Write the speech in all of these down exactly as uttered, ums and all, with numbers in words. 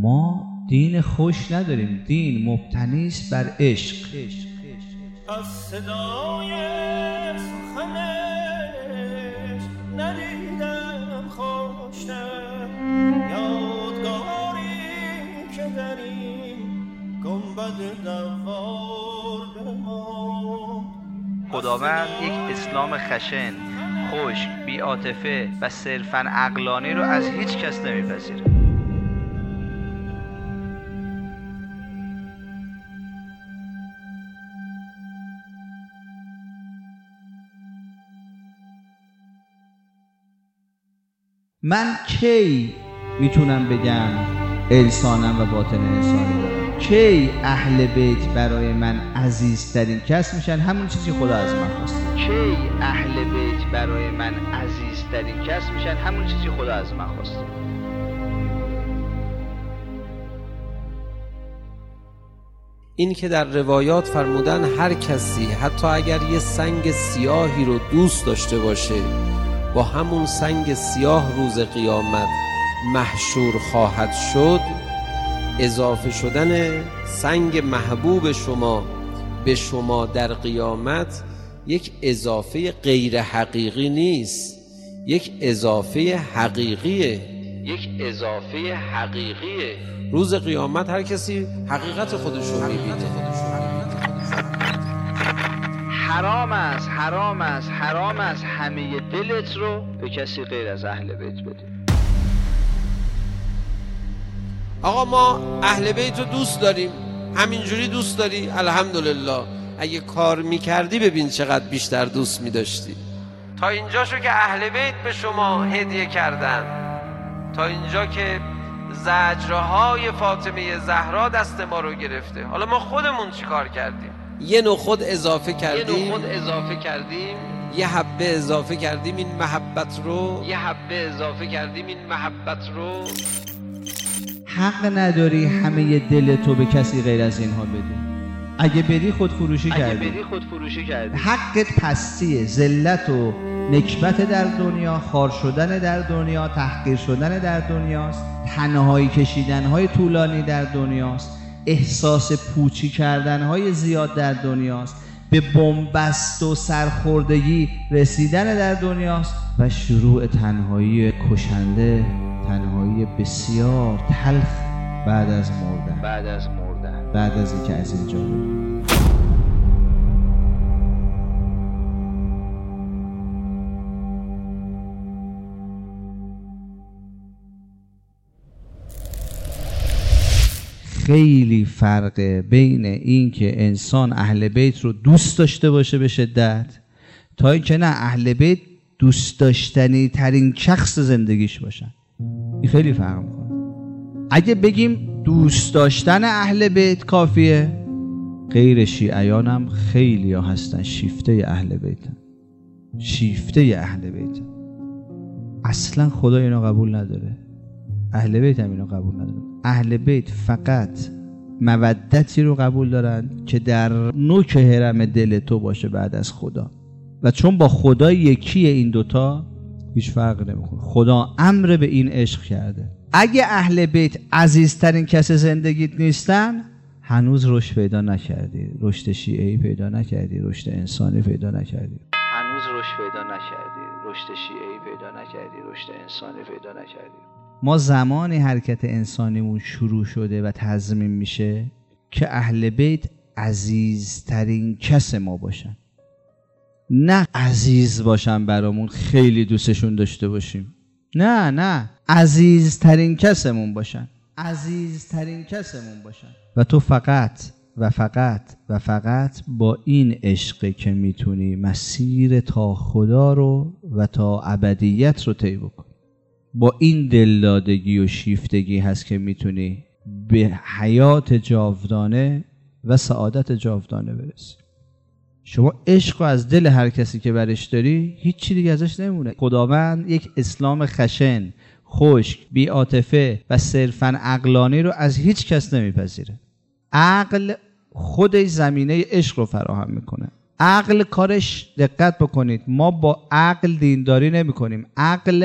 ما دین خوش نداریم، دین مبتنی است بر عشق. از صدای سخنش ندیدم خوشتر، یادگاری که در این گنبد دوار بماند. خداوند یک اسلام خشن، خشک، بی‌عاطفه و صرفاً عقلانی رو از هیچ کس نمیپذیره. من کی میتونم بگم انسانم و باطن انسانی دارم؟ کی اهل بیت برای من عزیزترین کس میشن؟ همون چیزی خدا از من خواسته. کی اهل بیت برای من عزیزترین کس میشن؟ همون چیزی خدا از من خواسته. این که در روایات فرمودن هر کسی حتی اگر یه سنگ سیاهی رو دوست داشته باشه، با همون سنگ سیاه روز قیامت محشور خواهد شد. اضافه شدن سنگ محبوب شما به شما در قیامت یک اضافه غیر حقیقی نیست، یک اضافه حقیقیه، یک اضافه حقیقیه. روز قیامت هر کسی حقیقت خودش رو می‌بینه. حرام است، حرام است، حرام است همه دلت رو به کسی غیر از اهل بیت بدی. آقا ما اهل بیت رو دوست داریم، همینجوری دوست داری؟ الحمدلله. اگه کار میکردی ببین چقدر بیشتر دوست میداشتی. تا اینجاشو که اهل بیت به شما هدیه کردن، تا اینجا که زجرهای فاطمه زهرا دست ما رو گرفته، حالا ما خودمون چی کار کردیم؟ یه نخود اضافه کردیم، یه نخود اضافه کردیم، یه حبه اضافه کردیم این محبت رو، یه حبه اضافه کردیم این محبت رو. حق نداری همه دل تو به کسی غیر از اینها بدی. اگه بدی خود فروشی کردی. اگه بدی خود فروشی کردی. حقت پستیه، ذلت و نکبت در دنیا، خار شدن در دنیا، تحقیر شدن در دنیاست، تنهایی کشیدن های طولانی در دنیاست، احساس پوچی کردن های زیاد در دنیاست، به بنبست و سرخوردگی رسیدن در دنیاست و شروع تنهایی کشنده، تنهایی بسیار تلخ بعد از مردن، بعد از مردن، بعد از اینکه از اینجا بریم. خیلی فرقه بین این که انسان اهل بیت رو دوست داشته باشه به شدت، تا اینکه نه اهل بیت دوست داشتنی ترین شخص زندگیش باشن. این خیلی فرق میکنه. اگه بگیم دوست داشتن اهل بیت کافیه، غیر شیعیان هم خیلی ها هستن شیفته اهل بیتن، شیفته اهل بیتن. اصلا خدا اینو قبول نداره، اهل بیت هم اینو قبول نداره. اهل بیت فقط مودتی رو قبول دارن که در نوک هرم دل تو باشه بعد از خدا، و چون با خدا یکیه این دوتا هیچ فرق نمیکنه. خدا امر به این عشق کرده. اگه اهل بیت عزیزترین کس زندگیت نیستن، هنوز رشد پیدا نکردی، رشد شیعه‌ای پیدا نکردی، رشد انسانی پیدا نکردی، هنوز رشد پیدا نکردی، رشد شیعه‌ای پیدا نکردی، رشد انسانی پیدا نکردی. ما زمانی حرکت انسانیمون شروع شده و تضمین میشه که اهل بیت عزیزترین کس ما باشن، نه عزیز باشن برامون خیلی دوستشون داشته باشیم، نه نه عزیزترین کسمون باشن، عزیزترین کسمون باشن. و تو فقط و فقط و فقط با این عشق که میتونی مسیر تا خدا رو و تا ابدیت رو طی بکنی. با این دلدادگی و شیفتگی هست که میتونی به حیات جاودانه و سعادت جاودانه برسی. شما عشق از دل هر کسی که برش داری هیچ چی دیگه ازش نمونه. خداوند یک اسلام خشن، خشک، بی‌عاطفه و صرفاً عقلانی رو از هیچ کس نمیپذیره. عقل خودش زمینه عشق رو فراهم میکنه. عقل کارش، دقت بکنید، ما با عقل دینداری نمی کنیم. عقل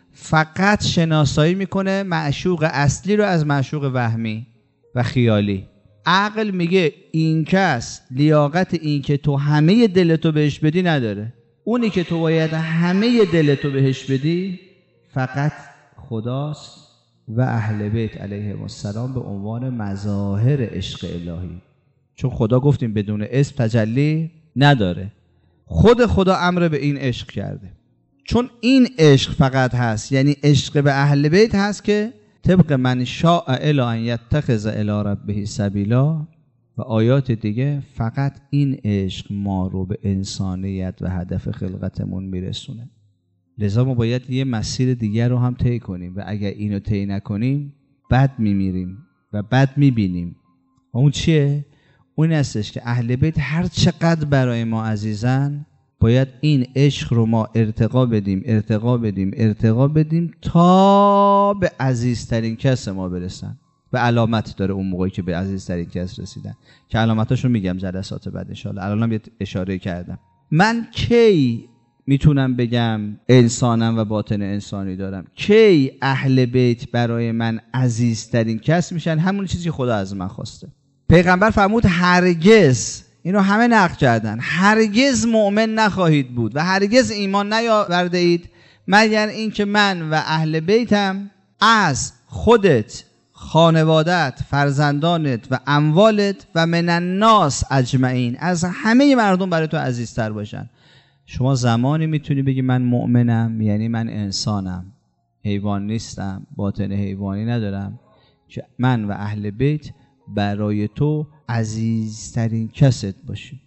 فقط شناسایی میکنه معشوق اصلی رو از معشوق وهمی و خیالی. عقل میگه این کس لیاقت این که تو همه دلتو بهش بدی نداره. اونی که تو باید همه دلتو بهش بدی فقط خداست و اهل بیت علیهم السلام به عنوان مظاهر عشق الهی. چون خدا گفتیم بدون اسم تجلی نداره. خود خدا امر به این عشق کرده. چون این عشق فقط هست، یعنی عشق به اهل بیت هست که طبق من شاء الی ان یتخذ الی ربه سبیلا و آیات دیگه فقط این عشق ما رو به انسانیت و هدف خلقتمون میرسونه. لذا ما باید یه مسیر دیگر رو هم طی کنیم و اگر اینو طی نکنیم بد میمیریم و بد میبینیم. اون چیه؟ اون هستش که اهل بیت هر چقدر برای ما عزیزن باید این عشق رو ما ارتقا بدیم ارتقا بدیم ارتقا بدیم تا به عزیزترین کس ما برسن. و علامت داره اون موقعی که به عزیزترین کس رسیدن که علامتاشو میگم جلسات بعد ان شاء الله. الانم یه اشاره کردم. من کی میتونم بگم انسانم و باطن انسانی دارم؟ کی اهل بیت برای من عزیزترین کس میشن؟ همون چیزی که خدا از من خواسته. پیغمبر فرمود هرگز، اینو همه نقل کردن، هرگز مؤمن نخواهید بود و هرگز ایمان نیاورده اید مگر اینکه من و اهل بیتم از خودت، خانوادت، فرزندانت و اموالت و من الناس اجمعین، از همه مردم برای تو عزیزتر باشن. شما زمانی میتونی بگی من مؤمنم، یعنی من انسانم، حیوان نیستم، باطن حیوانی ندارم، که من و اهل بیت برای تو عزیزترین کست باشیم.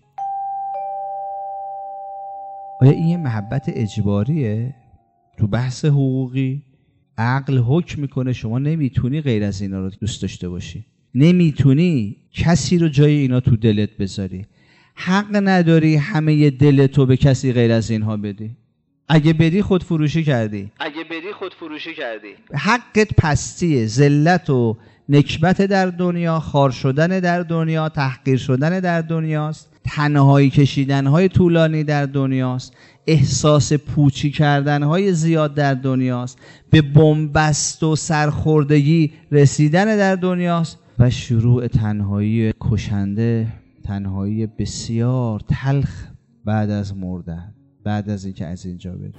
آیا این یه محبت اجباریه؟ تو بحث حقوقی عقل حکم میکنه شما نمیتونی غیر از اینا رو دوست داشته باشی، نمیتونی کسی رو جای اینا تو دلت بذاری، حق نداری همه دلتو به کسی غیر از اینها بدی. اگه بدی خود فروشی کردی. اگه بدی خود فروشی کردی. حقت پستیه، ذلت و نکبت در دنیا، خار شدن در دنیا، تحقیر شدن در دنیاست، تنهایی کشیدنهای طولانی در دنیاست، احساس پوچی کردنهای زیاد در دنیاست، به بنبست و سرخوردگی رسیدن در دنیاست و شروع تنهایی کشنده، تنهایی بسیار تلخ بعد از مردن، بعد از اینکه از اینجا بریم.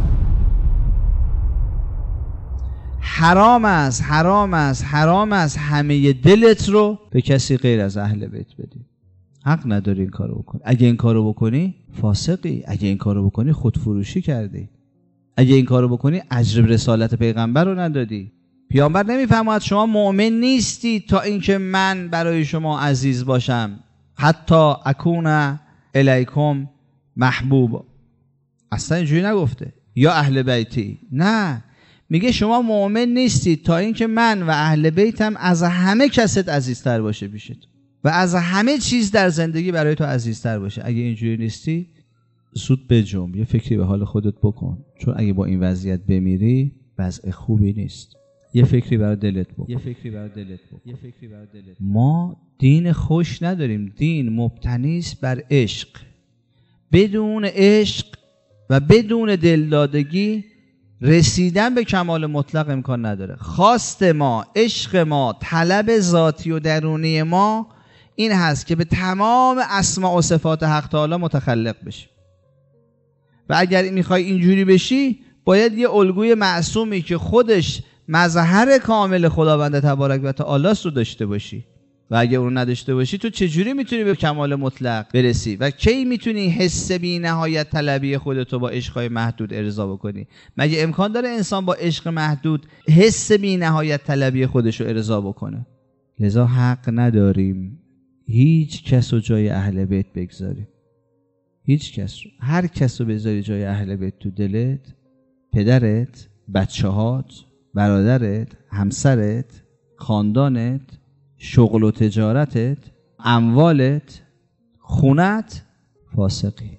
حرام است، حرام است، حرام است همه دلت رو به کسی غیر از اهل بیت بدی. حق نداری این کارو بکنی. اگه این کارو بکنی فاسقی، اگه این کارو بکنی خودفروشی کردی، اگه این کارو بکنی اجر رسالت پیغمبر رو ندادی. پیامبر نمیفهمد شما مؤمن نیستی تا اینکه من برای شما عزیز باشم، حتی اکون الیکم محبوب. اصلا اینجوری نگفته یا اهل بیتی، نه، میگه شما مؤمن نیستید تا اینکه من و اهل بیتم از همه کست عزیزتر باشه پیشت و از همه چیز در زندگی برای تو عزیزتر باشه. اگه اینجوری نیستی زود بجنب، یه فکری به حال خودت بکن، چون اگه با این وضعیت بمیری وضع خوبی نیست. یه فکری برای دلت بکن. یه فکری برای دلت بکن. یه فکری برای دلت. ما دین خوش نداریم، دین مبتنی است بر عشق. بدون عشق و بدون دلدادگی رسیدن به کمال مطلق امکان نداره. خواست ما، عشق ما، طلب ذاتی و درونی ما این هست که به تمام اسماء و صفات حق تعالی متخلق بشیم و اگر میخوای اینجوری بشی باید یه الگوی معصومی که خودش مظهر کامل خداوند تبارک و تعالی است رو داشته باشی و اگه اون نداشته باشی تو چجوری میتونی به کمال مطلق برسی و کی میتونی حس بی نهایت طلبی خودتو با عشقای محدود ارضا بکنی؟ مگه امکان داره انسان با عشق محدود حس بی نهایت طلبی خودشو ارضا بکنه؟ لذا حق نداریم هیچ کس رو جای اهل بیت بگذاریم. هیچ کس رو. هر کس رو بذاری جای اهل بیت تو دلت، پدرت، بچه‌هات، برادرت، همسرت، خاندانت، شغل و تجارتت، اموالت، خونت، فاسقی.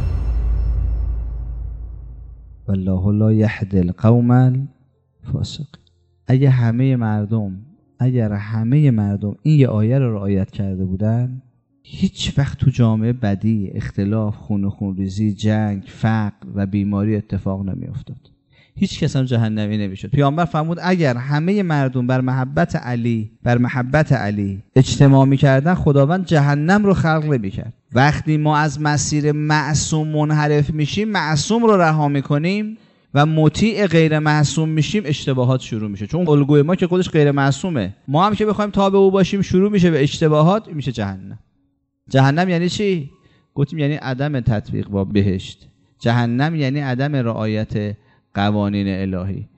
والله لا یهدی القوم الفاسقین. اگه همه مردم اگر همه مردم این یه آیه رو رعایت کرده بودن هیچ وقت تو جامعه بدی، اختلاف، خون و خونریزی، جنگ، فقر و بیماری اتفاق نمی افتاد. هیچ کس هم جهنمی نمیشد. پیامبر فرمود اگر همه مردم بر محبت علی بر محبت علی اجتماع میکردن خداوند جهنم رو خلق نمیکرد. وقتی ما از مسیر معصوم منحرف میشیم، معصوم رو رها میکنیم و مطیع غیر معصوم میشیم، اشتباهات شروع میشه. چون الگوی ما که خودش غیر معصومه، ما هم که بخوایم تابع او باشیم شروع میشه به اشتباهات، میشه جهنم. جهنم یعنی چی؟ گفتیم یعنی عدم تطبیق با بهشت. جهنم یعنی عدم رعایت قوانین الهی.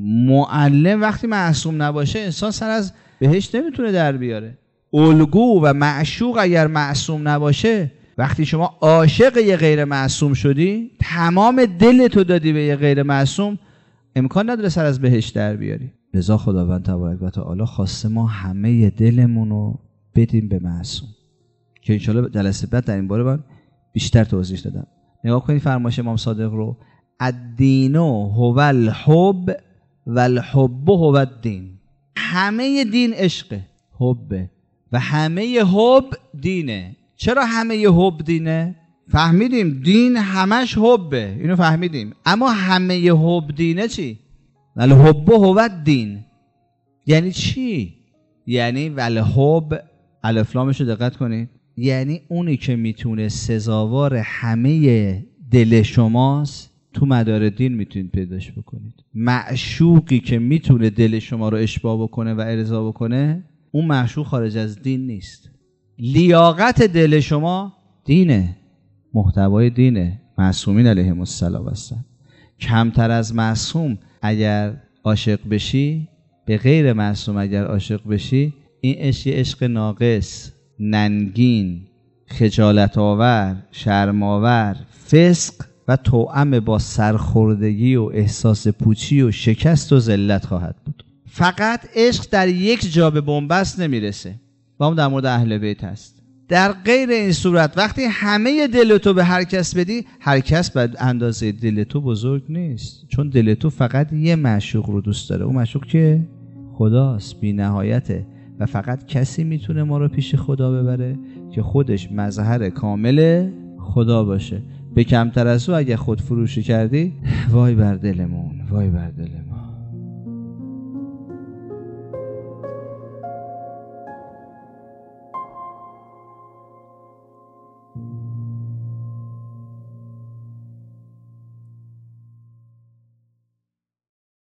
معلم وقتی معصوم نباشه انسان سر از بهشت نمیتونه در بیاره. الگو و معشوق اگر معصوم نباشه، وقتی شما عاشق یه غیر معصوم شدی، تمام دلتو دادی به یه غیر معصوم، امکان نداره سر از بهشت در بیاری. لذا خداوند تبارک و تعالی خواسته ما همه دلمونو بدیم به معصوم که انشالله جلسه بعد در این باره من بیشتر توضیح دادم. نگاه کنید فرمایش امام صادق رو: الدین هو الحب و الحب هو الدین. همه دین عشقه، حبه، و همه حب دینه. چرا همه حب دینه؟ فهمیدیم دین همش حبه، اینو فهمیدیم. اما همه حب دینه چی؟ الحب هو الدین یعنی چی؟ یعنی والحب، الف لامش رو دقت کنید، یعنی اونی که میتونه سزاوار همه دل شماست، تو مدار دین میتونید پیداش بکنید. معشوقی که میتونه دل شما رو اشباع بکنه و ارضا بکنه، اون معشوق خارج از دین نیست. لیاقت دل شما دینه، محتوای دینه. معصومین علیهم السلام هستن. کمتر از معصوم اگر عاشق بشی، به غیر معصوم اگر عاشق بشی، این عشق عشق ناقص، ننگین، خجالت آور، شرم آور، فسق و توأم با سرخوردگی و احساس پوچی و شکست و ذلت خواهد بود. فقط عشق در یک جا به بنبست نمیرسه و اون در مورد اهل بیت هست. در غیر این صورت وقتی همه دل تو به هر کس بدی، هر کس به اندازه دل تو بزرگ نیست، چون دل تو فقط یه معشوق رو دوست داره. اون معشوق که خداست، بی نهایته، و فقط کسی میتونه ما رو پیش خدا ببره که خودش مظهر کامل خدا باشه. به کمتر از او اگه خود فروشی کردی، وای بر دلمون، وای بر دلمون.